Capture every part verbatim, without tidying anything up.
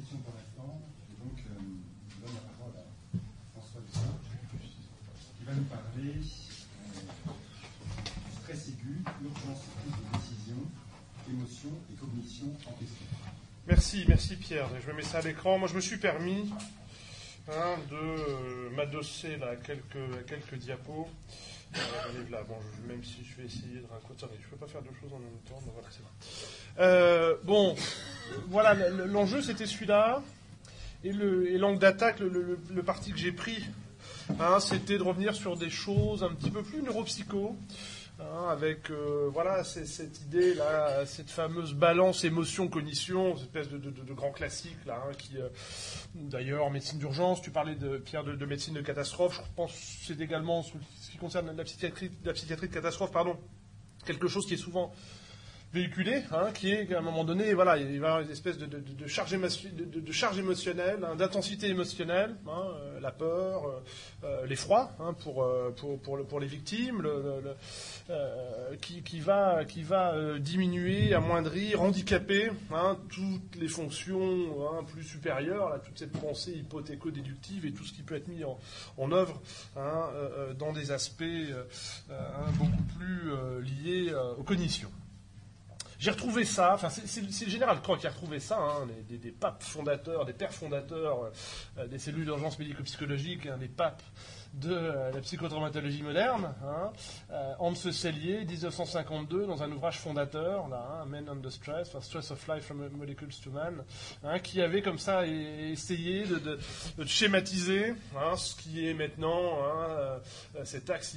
discussion pour l'instant. Et donc, euh, je donne la parole à François Desargues, qui va nous parler euh, du stress aigu, l'urgence de prise de décision, émotion et cognition en question. Merci, merci Pierre. Je me mets ça à l'écran. Moi, je me suis permis hein, de euh, m'adosser là, à quelques, à quelques diapos. Euh, là. Bon, je, même si je vais essayer de raconter, je ne peux pas faire deux choses en même temps. Donc voilà, c'est bon. Euh, bon, voilà, l'enjeu c'était celui-là. Et, le, et l'angle d'attaque, le, le, le parti que j'ai pris, hein, c'était de revenir sur des choses un petit peu plus neuropsycho. Hein, avec euh, voilà c'est, cette idée là, cette fameuse balance émotion-cognition, cette espèce de, de, de, de grand classique là, hein, qui euh, d'ailleurs en médecine d'urgence, tu parlais de Pierre de, de médecine de catastrophe, je pense que c'est également ce qui concerne la psychiatrie, la psychiatrie de catastrophe, pardon, quelque chose qui est souvent véhiculé, hein, qui est qu'à un moment donné, voilà, il va y avoir une espèce de, de, de, charge, émotion, de, de, de charge émotionnelle, hein, d'intensité émotionnelle, hein, euh, la peur, euh, l'effroi, hein, pour, euh, pour, pour, le, pour les victimes, le, le, euh, qui, qui va, qui va euh, diminuer, amoindrir, handicaper hein, toutes les fonctions hein, plus supérieures, là, toute cette pensée hypothéco-déductive et tout ce qui peut être mis en, en œuvre hein, euh, dans des aspects euh, hein, beaucoup plus euh, liés euh, aux cognitions. J'ai retrouvé ça, enfin c'est, c'est, c'est le général Kroc qui a retrouvé ça, hein, des, des, des papes fondateurs, des pères fondateurs euh, des cellules d'urgence médico-psychologique, hein, des papes de euh, la psychotraumatologie moderne, hein, euh, Hans Selye, dix-neuf cent cinquante-deux, dans un ouvrage fondateur, là, hein, Men Under Stress, enfin, Stress of Life from Molecules to Man, hein, qui avait comme ça é- essayé de, de, de schématiser hein, ce qui est maintenant hein, euh, cet axe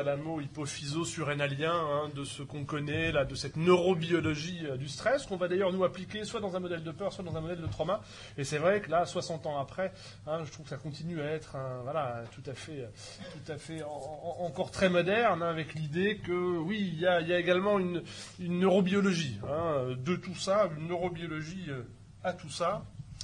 hypothalamo-hypophyso-surrénalien hein, de ce qu'on connaît, là, de cette neurobiologie euh, du stress, qu'on va d'ailleurs nous appliquer soit dans un modèle de peur, soit dans un modèle de trauma. Et c'est vrai que là, soixante ans après, hein, je trouve que ça continue à être un, voilà, tout à fait tout à fait en, en, encore très moderne, hein, avec l'idée que, oui, il y a, il y a également une, une neurobiologie hein, de tout ça, une neurobiologie à tout ça.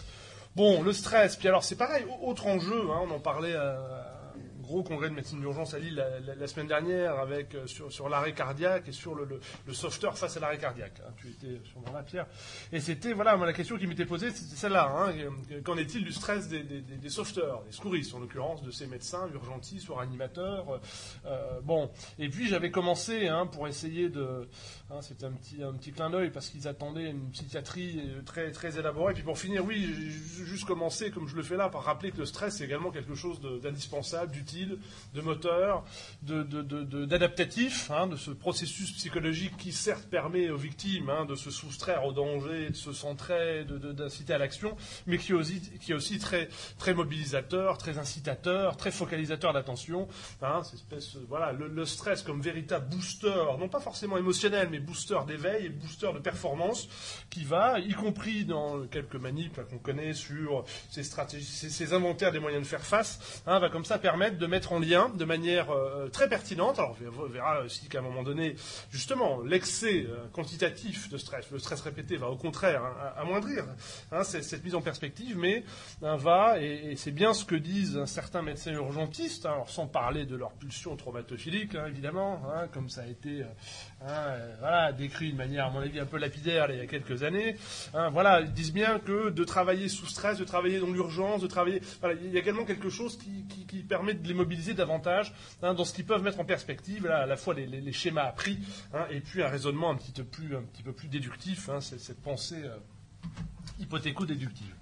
Bon, le stress, puis alors c'est pareil, autre enjeu, hein, on en parlait à gros congrès de médecine d'urgence à Lille la, la, la semaine dernière avec, euh, sur, sur l'arrêt cardiaque et sur le, le, le sauveteur face à l'arrêt cardiaque. Hein, tu étais sûrement là, Pierre. Et c'était, voilà, moi, la question qui m'était posée, c'était celle-là. Hein, qu'en est-il du stress des, des, des, des sauveteurs, des secouristes, en l'occurrence, de ces médecins, urgentistes ou animateurs euh, Bon, et puis j'avais commencé, hein, pour essayer de... Hein, c'était un petit, un petit clin d'œil parce qu'ils attendaient une psychiatrie très, très élaborée. Et puis pour finir, oui, j'ai juste commencé, comme je le fais là, par rappeler que le stress, c'est également quelque chose de, d'indispensable, d'utile, de moteur, de, de, de, de, d'adaptatif, hein, de ce processus psychologique qui certes permet aux victimes hein, de se soustraire au danger, de se centrer, de, de, d'inciter à l'action, mais qui est aussi, qui est aussi très, très mobilisateur, très incitateur, très focalisateur d'attention. Hein, cette espèce, voilà, le, le stress comme véritable booster, non pas forcément émotionnel, mais booster d'éveil et booster de performance, qui va, y compris dans quelques manips qu'on connaît sur ces stratégies, ces, ces inventaires des moyens de faire face, hein, va comme ça permettre de mettre en lien de manière euh, très pertinente. Alors on verra aussi qu'à un moment donné, justement, l'excès euh, quantitatif de stress, le stress répété va au contraire hein, amoindrir hein, cette, cette mise en perspective, mais hein, va, et, et c'est bien ce que disent certains médecins urgentistes, hein, alors sans parler de leur pulsion traumatophilique, hein, évidemment, hein, comme ça a été euh, hein, euh, voilà, décrit de manière, à mon avis, un peu lapidaire là, il y a quelques années. Hein, voilà, ils disent bien que de travailler sous stress, de travailler dans l'urgence, de travailler... Voilà, il y a également quelque chose qui, qui, qui permet de les mobiliser davantage hein, dans ce qu'ils peuvent mettre en perspective, là, à la fois les, les, les schémas appris hein, et puis un raisonnement un petit peu plus, un petit peu plus déductif, hein, cette, cette pensée euh, hypothéco-déductive.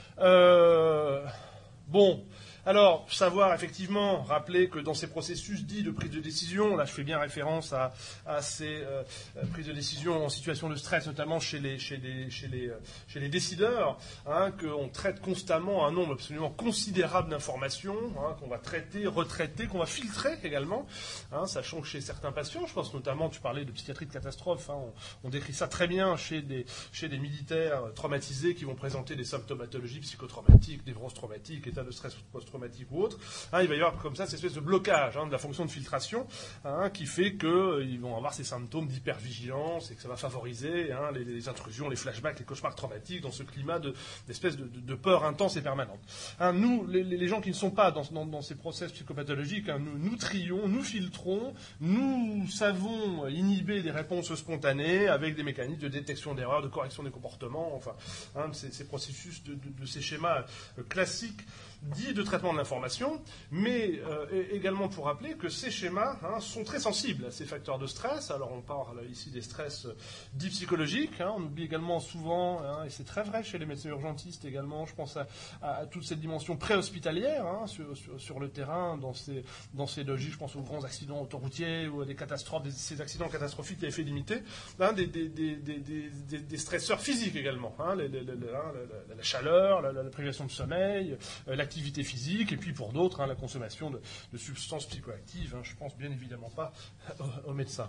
Euh, bon... Alors, savoir effectivement, rappeler que dans ces processus dits de prise de décision, là je fais bien référence à, à ces euh, prises de décision en situation de stress, notamment chez les, chez les, chez les, chez les décideurs, hein, qu'on traite constamment un nombre absolument considérable d'informations, hein, qu'on va traiter, retraiter, qu'on va filtrer également, hein, sachant que chez certains patients, je pense notamment, tu parlais de psychiatrie de catastrophe, hein, on, on décrit ça très bien chez des, chez des militaires traumatisés qui vont présenter des symptomatologies psychotraumatiques, névroses traumatiques, état de stress post post-traumatique ou autre, hein, il va y avoir comme ça cette espèce de blocage hein, de la fonction de filtration hein, qui fait qu'ils euh, vont avoir ces symptômes d'hypervigilance et que ça va favoriser hein, les, les intrusions, les flashbacks, les cauchemars traumatiques dans ce climat de, d'espèce de, de, de peur intense et permanente. Hein, nous, les, les gens qui ne sont pas dans, dans, dans ces process psychopathologiques, hein, nous, nous trions, nous filtrons, nous savons inhiber des réponses spontanées avec des mécanismes de détection d'erreurs, de correction des comportements, enfin, hein, ces, ces processus de, de, de ces schémas euh, classiques dits de traitement de l'information, mais euh, également pour rappeler que ces schémas hein, sont très sensibles à ces facteurs de stress. Alors on parle ici des stress euh, dits psychologiques, hein, on oublie également souvent, hein, et c'est très vrai chez les médecins urgentistes également, je pense à, à, à toute cette dimension préhospitalière hein, sur, sur, sur le terrain, dans ces, dans ces logiques, je pense aux grands accidents autoroutiers ou à des catastrophes, des, ces accidents catastrophiques à effet limité, hein, des, des, des, des, des, des stresseurs physiques également, hein, les, les, les, hein, la, la chaleur, la, la privation de sommeil, euh, l'activité physique, et puis pour d'autres, hein, la consommation de, de substances psychoactives. Hein, je pense bien évidemment pas aux, aux médecins.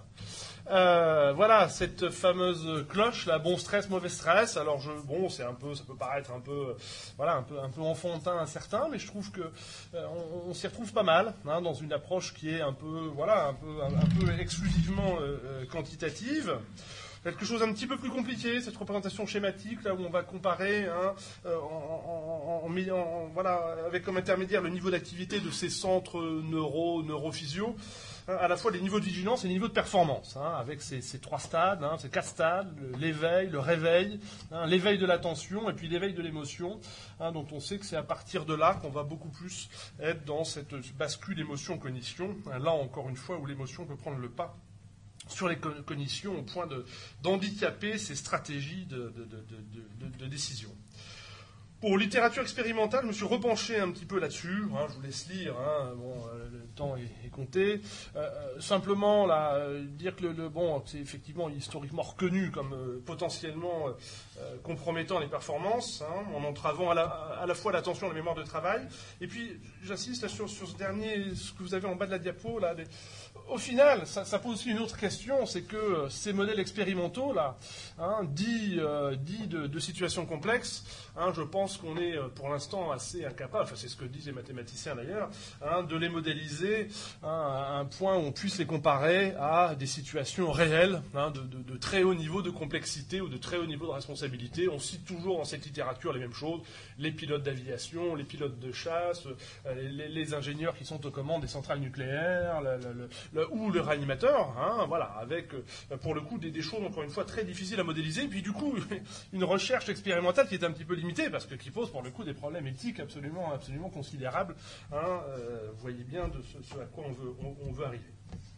Euh, voilà, cette fameuse cloche, là, bon stress, mauvais stress. Alors, je, bon, c'est un peu, ça peut paraître un peu, voilà, un peu, un peu enfantin à certains, mais je trouve que euh, on, on s'y retrouve pas mal hein, dans une approche qui est un peu, voilà, un peu, un, un peu exclusivement euh, quantitative. Quelque chose un petit peu plus compliqué, cette représentation schématique, là où on va comparer hein, euh, en, en, en, en, voilà, avec comme intermédiaire le niveau d'activité de ces centres neuro, neurophysio, hein, à la fois les niveaux de vigilance et les niveaux de performance, hein, avec ces, ces trois stades, hein, ces quatre stades, l'éveil, le réveil, hein, l'éveil de l'attention et puis l'éveil de l'émotion, hein, dont on sait que c'est à partir de là qu'on va beaucoup plus être dans cette bascule émotion-cognition, hein, là encore une fois où l'émotion peut prendre le pas sur les cognitions au point de, d'handicaper ces stratégies de, de, de, de, de, de décision. Pour littérature expérimentale, je me suis repenché un petit peu là-dessus. Hein, je vous laisse lire. Hein, bon, euh, le temps est, est compté. Euh, simplement, là, euh, dire que le, le bon, c'est effectivement historiquement reconnu comme euh, potentiellement euh, compromettant les performances, hein, en entravant à la, à la fois l'attention et la mémoire de travail. Et puis, j'insiste là, sur, sur ce dernier, ce que vous avez en bas de la diapo, là. Les, au final, ça, ça pose aussi une autre question, c'est que euh, ces modèles expérimentaux, là, hein, dits, euh, dits de, de situations complexes, hein, je pense qu'on est euh, pour l'instant assez incapable, enfin c'est ce que disent les mathématiciens d'ailleurs, hein, de les modéliser hein, à un point où on puisse les comparer à des situations réelles, hein, de, de, de très haut niveau de complexité ou de très haut niveau de responsabilité. On cite toujours dans cette littérature les mêmes choses, les pilotes d'aviation, les pilotes de chasse, euh, les, les ingénieurs qui sont aux commandes des centrales nucléaires, le, le, le, ou le réanimateur, hein, voilà, avec euh, pour le coup des, des choses encore une fois très difficiles à modéliser, et puis du coup une recherche expérimentale qui est un petit peu limitée, parce que qui pose pour le coup des problèmes éthiques absolument, absolument considérables. Hein, euh, vous voyez bien de ce, ce à quoi on veut, on, on veut arriver.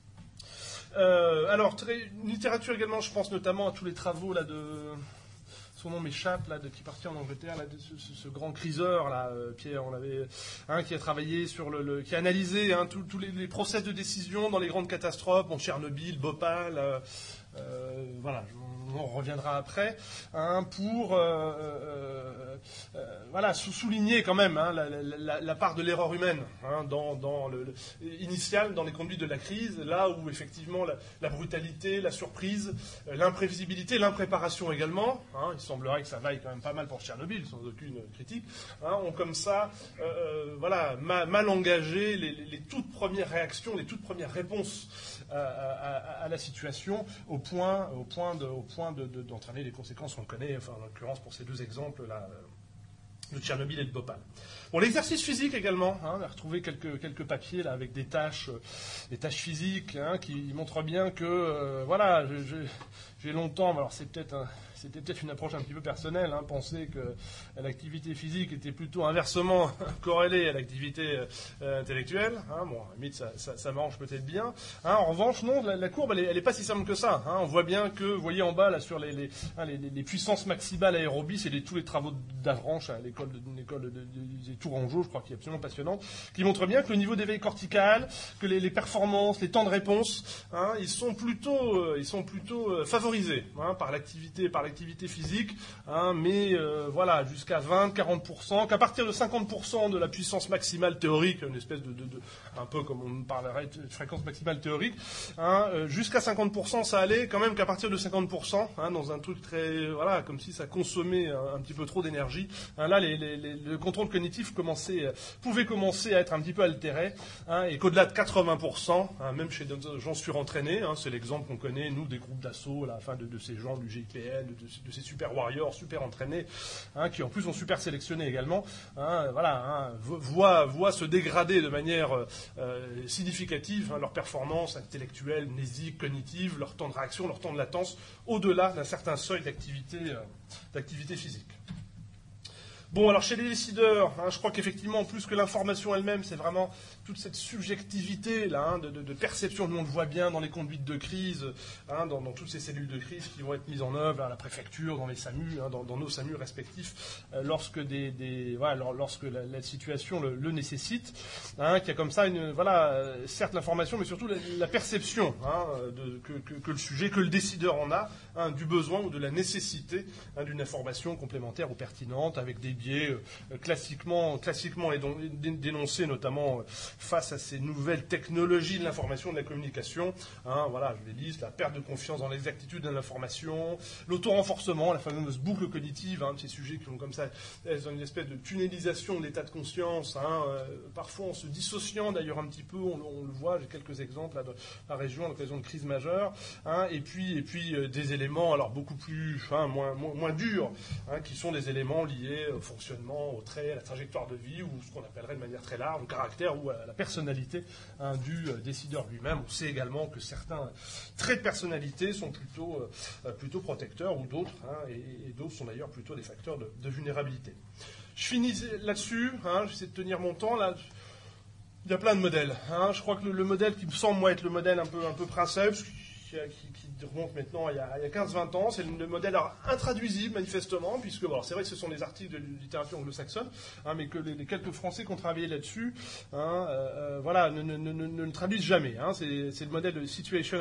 Euh, alors, très, littérature également, je pense notamment à tous les travaux là, de... Son nom m'échappe, là, de, qui est parti en Angleterre, là, de ce, ce, ce grand criseur, là, euh, Pierre, on avait, hein, qui a travaillé sur le, le qui a analysé hein, tous les, les process de décision dans les grandes catastrophes, bon, Tchernobyl, Bhopal, euh, euh, voilà, on reviendra après, hein, pour euh, euh, euh, voilà, sous souligner quand même hein, la, la, la part de l'erreur humaine hein, dans, dans le, le, initial dans les conduites de la crise, là où effectivement la, la brutalité, la surprise, euh, l'imprévisibilité, l'impréparation également, hein, il semblerait que ça vaille quand même pas mal pour Tchernobyl, sans aucune critique, hein, ont comme ça euh, voilà, ma, mal engagé les, les, les toutes premières réactions, les toutes premières réponses à, à, à la situation, au point, au point, de, au point de, de, d'entraîner les conséquences qu'on connaît, enfin, en l'occurrence pour ces deux exemples-là, de Tchernobyl et de Bhopal. Bon, l'exercice physique également, hein, on a retrouvé quelques, quelques papiers là, avec des tâches, euh, des tâches physiques hein, qui montrent bien que, euh, voilà, je, je, j'ai longtemps, alors c'est peut-être un, c'était peut-être une approche un petit peu personnelle, hein, penser que l'activité physique était plutôt inversement corrélée à l'activité euh, intellectuelle. Hein, bon, à la limite, ça, ça, ça m'arrange peut-être bien. Hein, en revanche, non, la, la courbe, elle n'est pas si simple que ça. Hein, on voit bien que, vous voyez en bas, là, sur les, les, hein, les, les puissances maximales aérobies, c'est les, tous les travaux d'Avranches à l'école de, l'école de, de, de, de Tourangeau, je crois, qui est absolument passionnante, qui montre bien que le niveau d'éveil cortical, que les, les performances, les temps de réponse, hein, ils sont plutôt, euh, ils sont plutôt euh, favorisés hein, par l'activité, par l'activité physique, hein, mais euh, voilà, jusqu'à vingt à quarante pour cent, qu'à partir de cinquante pour cent de la puissance maximale théorique, une espèce de, de, de un peu comme on parlerait de fréquence maximale théorique, hein, euh, jusqu'à cinquante pour cent ça allait, quand même qu'à partir de cinquante pour cent, hein, dans un truc très, voilà, comme si ça consommait un, un petit peu trop d'énergie, hein, là les, les, les, le contrôle cognitif commençait, pouvait commencer à être un petit peu altéré, hein, et qu'au-delà de quatre-vingts pour cent, hein, même chez des gens surentraînés, hein, c'est l'exemple qu'on connaît, nous, des groupes d'assaut, là, enfin, de, de ces gens du G I P N, de, de ces super warriors, super entraînés, hein, qui en plus sont super sélectionnés également, hein, voilà, hein, voient, voient se dégrader de manière euh, significative, hein, leur performance intellectuelle, mnésique, cognitive, leur temps de réaction, leur temps de latence, au-delà d'un certain seuil d'activité, euh, d'activité physique. Bon, alors chez les décideurs, hein, je crois qu'effectivement, plus que l'information elle-même, c'est vraiment toute cette subjectivité là, hein, de, de, de perception. Nous, on le voit bien dans les conduites de crise, hein, dans, dans toutes ces cellules de crise qui vont être mises en œuvre à la préfecture, dans les SAMU, hein, dans, dans nos SAMU respectifs, euh, lorsque, des, des, voilà, lorsque la, la situation le, le nécessite. Hein, qu'il y a comme ça, une, voilà, euh, certes l'information, mais surtout la, la perception hein, de, que, que, que le sujet, que le décideur en a, hein, du besoin ou de la nécessité hein, d'une information complémentaire ou pertinente, avec des biais euh, classiquement, classiquement dénoncés, notamment euh, face à ces nouvelles technologies de l'information et de la communication. Hein, voilà, je les liste, la perte de confiance dans l'exactitude de l'information, l'auto-renforcement, la fameuse boucle cognitive, hein, de ces sujets qui ont comme ça, elles ont une espèce de tunnelisation de l'état de conscience, hein, euh, parfois en se dissociant d'ailleurs un petit peu, on, on le voit, j'ai quelques exemples là, de la région à l'occasion de crises majeures, hein, et puis, et puis euh, des éléments alors beaucoup plus, hein, moins, moins, moins durs, hein, qui sont des éléments liés au fonctionnement, au trait, à la trajectoire de vie, ou ce qu'on appellerait de manière très large, au caractère ou à la personnalité hein, du euh, décideur lui-même. On sait également que certains traits de personnalité sont plutôt, euh, plutôt protecteurs, ou d'autres, hein, et, et d'autres sont d'ailleurs plutôt des facteurs de, de vulnérabilité. Je finis là-dessus, hein, j'essaie de tenir mon temps. Là, il y a plein de modèles. Hein. Je crois que le, le modèle qui me semble, moi, être le modèle un peu, un peu Princeps, qui, qui, qui remonte maintenant il y a, a quinze vingt ans, c'est le, le modèle alors, intraduisible, manifestement, puisque bon, c'est vrai que ce sont des articles de littérature anglo-saxonne, hein, mais que les, les quelques Français qui ont travaillé là-dessus hein, euh, voilà, ne, ne, ne, ne le traduisent jamais. Hein. C'est, c'est le modèle de Situation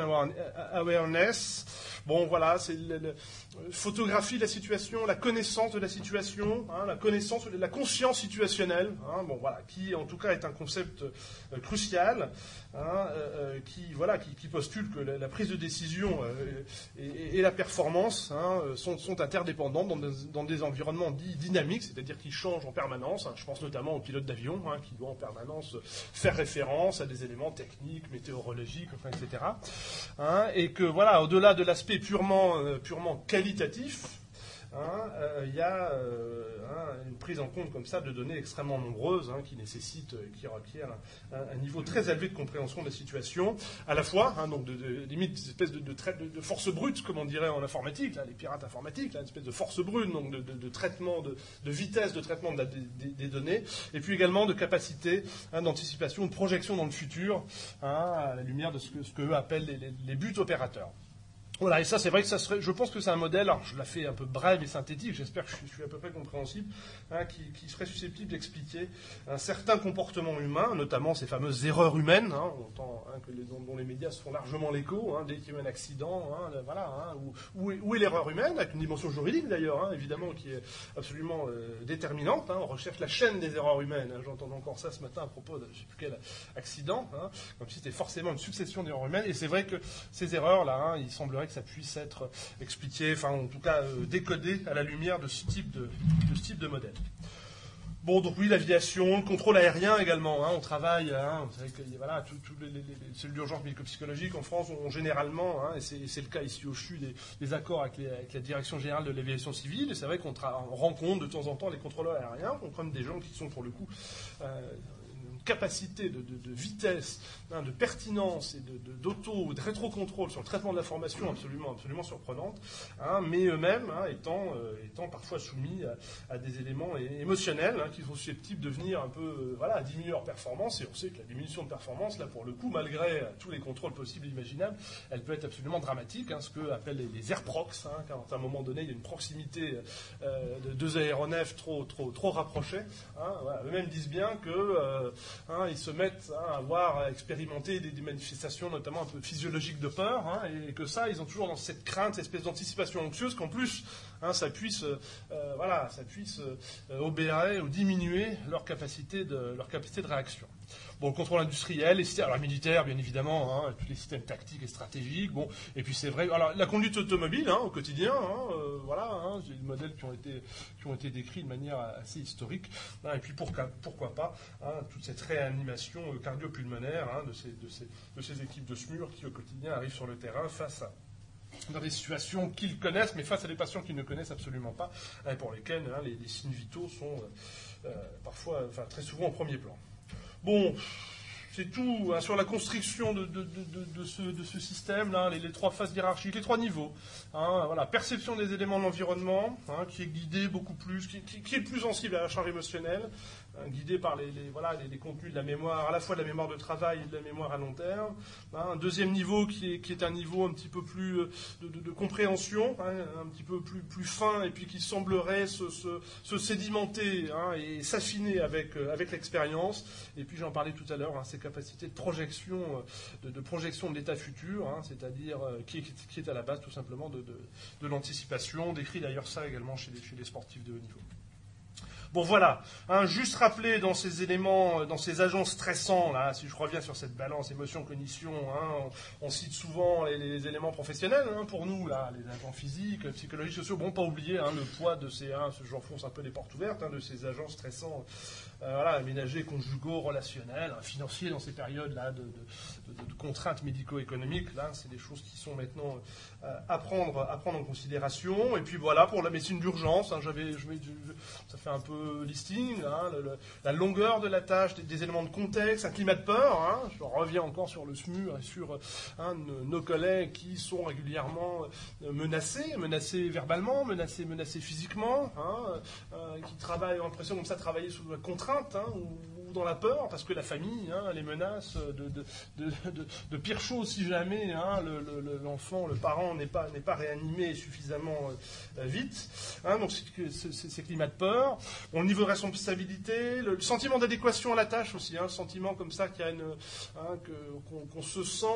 Awareness. Bon, voilà, c'est le, le, photographie de la situation, la connaissance de la situation, hein, la connaissance, la conscience situationnelle, hein, bon, voilà, qui en tout cas est un concept euh, crucial, hein, euh, qui, voilà, qui, qui postule que la, la prise de décision euh, et, et la performance hein, sont, sont interdépendantes dans des, dans des environnements dits dynamiques, c'est-à-dire qui changent en permanence. Hein, je pense notamment aux pilotes d'avion, hein, qui doivent en permanence faire référence à des éléments techniques, météorologiques, enfin, et cetera. Hein, et que, voilà, au-delà de l'aspect purement, euh, purement qualitatif, il hein, euh, y a euh, hein, une prise en compte comme ça de données extrêmement nombreuses hein, qui nécessitent, qui requièrent un, un niveau très élevé de compréhension de la situation, à la fois, hein, donc de, de, limite, des espèces de, de, de, de force brute, comme on dirait en informatique, là, les pirates informatiques, là, une espèce de force brute, donc de, de, de traitement, de, de vitesse de traitement de la, des, des données, et puis également de capacité hein, d'anticipation, de projection dans le futur, hein, à la lumière de ce que, ce que eux appellent les, les, les buts opérateurs. Voilà, et ça, c'est vrai que ça serait, je pense que c'est un modèle, alors je la fais un peu brève et synthétique, j'espère que je suis, je suis à peu près compréhensible, hein, qui, qui serait susceptible d'expliquer un certain comportement humain, notamment ces fameuses erreurs humaines, hein, on entend, hein, que les, dont, dont les médias se font largement l'écho, hein, dès qu'il y a un accident, hein, voilà, hein, où, où, est, où est l'erreur humaine, avec une dimension juridique d'ailleurs, hein, évidemment, qui est absolument euh, déterminante, hein, on recherche la chaîne des erreurs humaines, hein, j'entends encore ça ce matin à propos de je ne sais plus quel accident, hein, comme si c'était forcément une succession d'erreurs humaines, et c'est vrai que ces erreurs-là, hein, il semblerait que ça puisse être expliqué, enfin en tout cas euh, décodé à la lumière de ce type de, de, ce type de modèle. Bon, donc oui, l'aviation, le contrôle aérien également, hein, on travaille, hein, vous savez que voilà, toutes tout les, les, les cellules d'urgence médico-psychologiques en France ont, ont généralement, hein, et c'est, c'est le cas ici au C H U, des, des accords avec, les, avec la Direction Générale de l'Aviation Civile, et c'est vrai qu'on tra- on rencontre de temps en temps les contrôleurs aériens, on prend des gens qui sont pour le coup... Euh, capacité de, de, de vitesse, hein, de pertinence et de, de, d'auto ou de rétrocontrôle sur le traitement de l'information absolument, absolument surprenante, hein, mais eux-mêmes hein, étant, euh, étant parfois soumis à, à des éléments émotionnels hein, qui sont susceptibles de venir un peu euh, voilà, diminuer leur performance. Et on sait que la diminution de performance, là pour le coup, malgré euh, tous les contrôles possibles et imaginables, elle peut être absolument dramatique, hein, ce que appellent les, les airprox, hein, quand à un moment donné il y a une proximité euh, de deux aéronefs trop, trop, trop rapprochées. Hein, voilà. Eux-mêmes disent bien que euh, hein, ils se mettent hein, à avoir, à expérimenter des, des manifestations notamment un peu physiologiques de peur, hein, et que ça, ils ont toujours dans cette crainte, cette espèce d'anticipation anxieuse qu'en plus, hein, ça puisse, euh, voilà, ça puisse euh, obérer ou diminuer leur capacité de, leur capacité de réaction. Bon, le contrôle industriel, les systèmes, alors militaire, bien évidemment, hein, tous les systèmes tactiques et stratégiques. Bon, et puis c'est vrai, alors la conduite automobile, hein, au quotidien, hein, euh, voilà, hein, j'ai des modèles qui ont été qui ont été décrits de manière assez historique. Hein, et puis pourquoi pourquoi pas hein, toute cette réanimation cardio-pulmonaire hein, de ces de ces de ces équipes de S M U R qui au quotidien arrivent sur le terrain face à dans des situations qu'ils connaissent, mais face à des patients qu'ils ne connaissent absolument pas, hein, et pour lesquels hein, les, les signes vitaux sont euh, parfois, enfin très souvent au premier plan. Bon, c'est tout hein, sur la construction de, de, de, de, de, ce, de ce système-là, les, les trois phases hiérarchiques, les trois niveaux. Hein, voilà, perception des éléments de l'environnement, hein, qui est guidée beaucoup plus, qui, qui, qui est le plus sensible à la charge émotionnelle, hein, guidée par les, les, voilà, les, les contenus de la mémoire, à la fois de la mémoire de travail et de la mémoire à long terme. Hein, un deuxième niveau qui est, qui est un niveau un petit peu plus de, de, de compréhension, hein, un petit peu plus, plus fin, et puis qui semblerait se, se, se sédimenter hein, et s'affiner avec, euh, avec l'expérience. Et puis j'en parlais tout à l'heure, hein, ces capacités de projection, de, de projection de l'état futur, hein, c'est-à-dire euh, qui, est, qui est à la base tout simplement de, de, de l'anticipation. On décrit d'ailleurs ça également chez les, chez les sportifs de haut niveau. Bon voilà, hein, juste rappeler dans ces éléments, dans ces agents stressants, là, si je reviens sur cette balance émotion-cognition, hein, on, on cite souvent les, les éléments professionnels hein, pour nous, là, les agents physiques, psychologiques, sociaux. Bon, pas oublier hein, le poids de ces, hein, j'enfonce un peu les portes ouvertes, hein, de ces agents stressants, euh, voilà, aménagés, conjugaux, relationnels, hein, financiers dans ces périodes-là de, de, de, de contraintes médico-économiques. Là, c'est des choses qui sont maintenant euh, à prendre, à prendre en considération. Et puis voilà, pour la médecine d'urgence, hein, j'avais, je, je, ça fait un peu listing, hein, le, le, la longueur de la tâche, des, des éléments de contexte, un climat de peur. Hein, je reviens encore sur le S M U R et sur hein, nos, nos collègues qui sont régulièrement menacés, menacés verbalement, menacés, menacés physiquement, hein, euh, qui travaillent, ont l'impression comme ça de travailler sous la contrainte hein, ou, ou dans la peur, parce que la famille hein, les menace de, de, de, de, de pire chose si jamais hein, le, le, l'enfant, le parent n'est pas, n'est pas réanimé suffisamment euh, vite. Hein, donc c'est, c'est, c'est ces climats de peur. Bon, le niveau de responsabilité, le, le sentiment d'adéquation à la tâche aussi, hein, le sentiment comme ça qu'il y a une, hein, que, qu'on, qu'on se sent,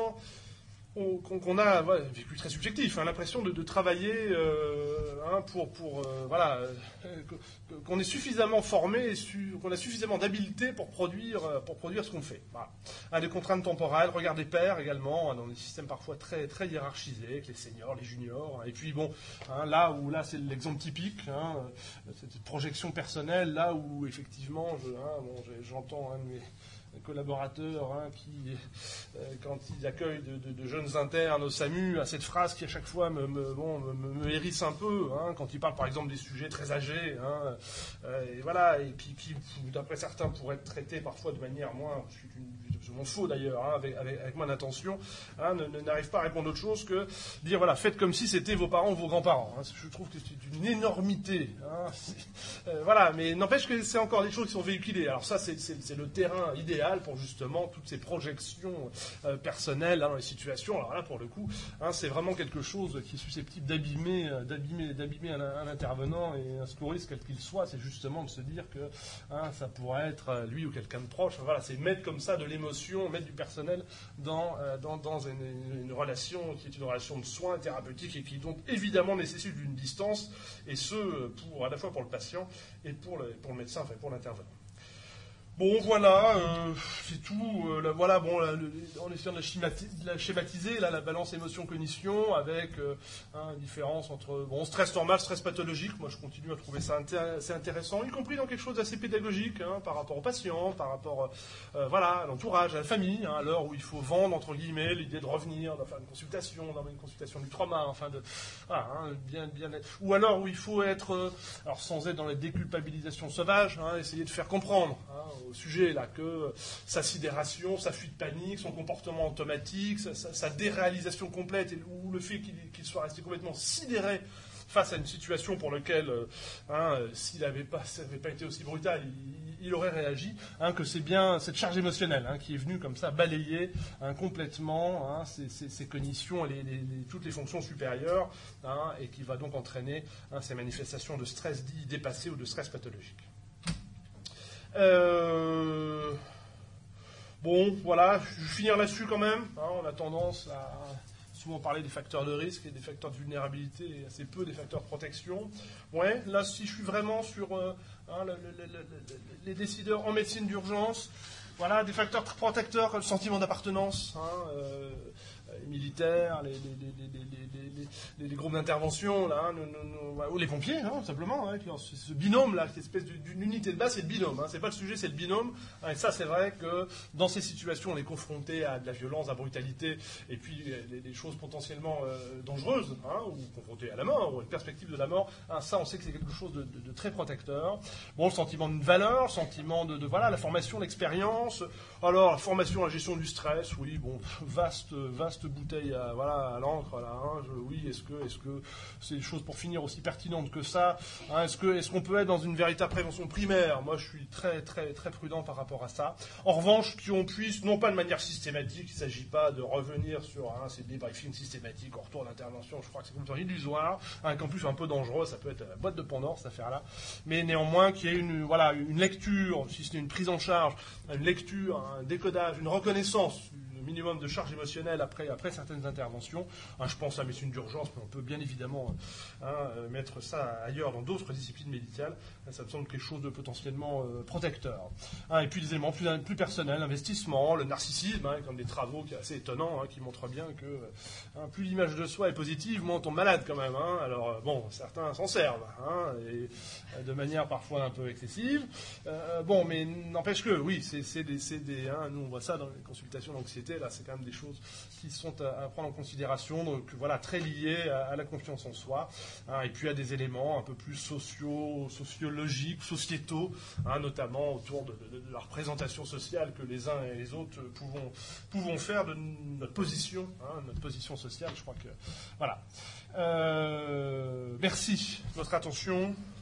qu'on, qu'on a ouais, vécu très subjectif, hein, l'impression de, de travailler euh, hein, pour, pour euh, voilà, euh, que, qu'on est suffisamment formé, su, qu'on a suffisamment d'habileté pour produire, pour produire ce qu'on fait. Voilà. Hein, des contraintes temporelles, regard des pairs également, hein, dans des systèmes parfois très, très hiérarchisés, avec les seniors, les juniors. Hein, et puis bon, hein, là où là c'est l'exemple typique, hein, cette projection personnelle, là où effectivement, je, hein, bon, j'entends un de mes collaborateurs hein, qui, euh, quand ils accueillent de, de, de jeunes internes au S A M U, à cette phrase qui à chaque fois me, me, bon, me, me hérisse un peu, hein, quand ils parlent par exemple des sujets très âgés, hein, euh, et voilà, et puis qui, d'après certains, pourraient être traités parfois de manière moins, absolument faux d'ailleurs, hein, avec, avec, avec moins d'intention, hein, ne, ne, n'arrivent pas à répondre autre chose que dire voilà, faites comme si c'était vos parents ou vos grands-parents. Hein, je trouve que c'est une énormité. Hein, euh, voilà, mais n'empêche que c'est encore des choses qui sont véhiculées. Alors ça, c'est, c'est, c'est le terrain idéal pour justement toutes ces projections euh, personnelles hein, dans les situations. Alors là, pour le coup, hein, c'est vraiment quelque chose qui est susceptible d'abîmer, euh, d'abîmer, d'abîmer un, un intervenant et un secouriste quel qu'il soit. C'est justement de se dire que hein, ça pourrait être euh, lui ou quelqu'un de proche. Enfin, voilà, c'est mettre comme ça de l'émotion, mettre du personnel dans, euh, dans, dans une, une relation qui est une relation de soins thérapeutique et qui donc évidemment nécessite une distance, et ce, pour, à la fois pour le patient et pour le, pour le médecin, enfin pour l'intervenant. Bon, voilà, euh, c'est tout. Euh, là, voilà, bon, là, le, en essayant de la, schémati- de la schématiser, là, la balance émotion-cognition, avec euh, hein, une différence entre bon, stress normal, stress pathologique. Moi, je continue à trouver ça intér- assez intéressant, y compris dans quelque chose d'assez pédagogique, hein, par rapport aux patients, par rapport euh, voilà, à l'entourage, à la famille, hein, à l'heure où il faut vendre, entre guillemets, l'idée de revenir, de faire une consultation, d'avoir une consultation du trauma, enfin, de, voilà, hein, bien, bien être, ou alors où il faut être, euh, alors sans être dans la déculpabilisation sauvage, hein, essayer de faire comprendre, hein, au sujet là que sa sidération, sa fuite panique, son comportement automatique, sa, sa, sa déréalisation complète, et, ou le fait qu'il, qu'il soit resté complètement sidéré face à une situation pour laquelle, euh, hein, s'il n'avait pas, pas été aussi brutal, il, il aurait réagi, hein, que c'est bien cette charge émotionnelle hein, qui est venue comme ça balayer hein, complètement hein, ces, ces, ces cognitions, les, les, les, toutes les fonctions supérieures, hein, et qui va donc entraîner hein, ces manifestations de stress dit dépassé ou de stress pathologique. Euh, Bon, voilà, je vais finir là-dessus quand même. Hein, on a tendance à souvent parler des facteurs de risque et des facteurs de vulnérabilité et assez peu des facteurs de protection. Ouais, là, si je suis vraiment sur euh, hein, le, le, le, le, les décideurs en médecine d'urgence, voilà, des facteurs protecteurs, le sentiment d'appartenance, hein, euh, les militaires, les, les, les, les, les, les, les groupes d'intervention, là, hein, nous, nous, nous, ou les pompiers, hein, simplement, hein, ce binôme-là, cette espèce d'une unité de base, c'est le binôme, hein, c'est pas le sujet, c'est le binôme, hein, et ça, c'est vrai que dans ces situations, on est confronté à de la violence, à la brutalité, et puis les, les choses potentiellement euh, dangereuses, hein, ou confronté à la mort, ou à une perspective de la mort, hein, ça, on sait que c'est quelque chose de, de, de très protecteur. Bon, le sentiment d'une valeur, le sentiment de, de, voilà, la formation, l'expérience, alors, la formation à la gestion du stress, oui, bon, vaste, vaste bouteille à, voilà, à l'encre, là, hein, je, oui, est-ce que, est-ce que c'est des choses pour finir aussi pertinentes que ça, hein, est-ce que, est-ce qu'on peut être dans une véritable prévention primaire? Moi, je suis très, très, très prudent par rapport à ça. En revanche, qu'on puisse, non pas de manière systématique, il ne s'agit pas de revenir sur hein, ces débriefings systématiques en retour d'intervention, je crois que c'est complètement illusoire, hein, qu'en plus un peu dangereux, ça peut être la boîte de Pandore, cette affaire-là, mais néanmoins qu'il y ait une, voilà, une lecture, si ce n'est une prise en charge, une lecture, un décodage, une reconnaissance, un minimum de charge émotionnelle après, après certaines interventions. Hein, je pense à médecine d'urgence, mais on peut bien évidemment hein, mettre ça ailleurs dans d'autres disciplines médicales. Ça me semble quelque chose de potentiellement euh, protecteur. Hein, et puis des éléments plus, plus personnels, l'investissement, le narcissisme, hein, comme des travaux qui est assez étonnant, hein, qui montrent bien que hein, plus l'image de soi est positive, moins on tombe malade quand même. Hein. Alors bon, certains s'en servent, hein, et, de manière parfois un peu excessive. Euh, bon, mais n'empêche que, oui, c'est, c'est des... C'est des hein, nous, on voit ça dans les consultations d'anxiété, là, c'est quand même des choses qui sont à, à prendre en considération, donc voilà, très liées à, à la confiance en soi, hein, et puis à des éléments un peu plus sociaux, sociologiques, sociétaux, hein, notamment autour de, de, de la représentation sociale que les uns et les autres pouvons, pouvons faire de notre position, hein, notre position sociale, je crois que... Voilà. Euh, merci de votre attention.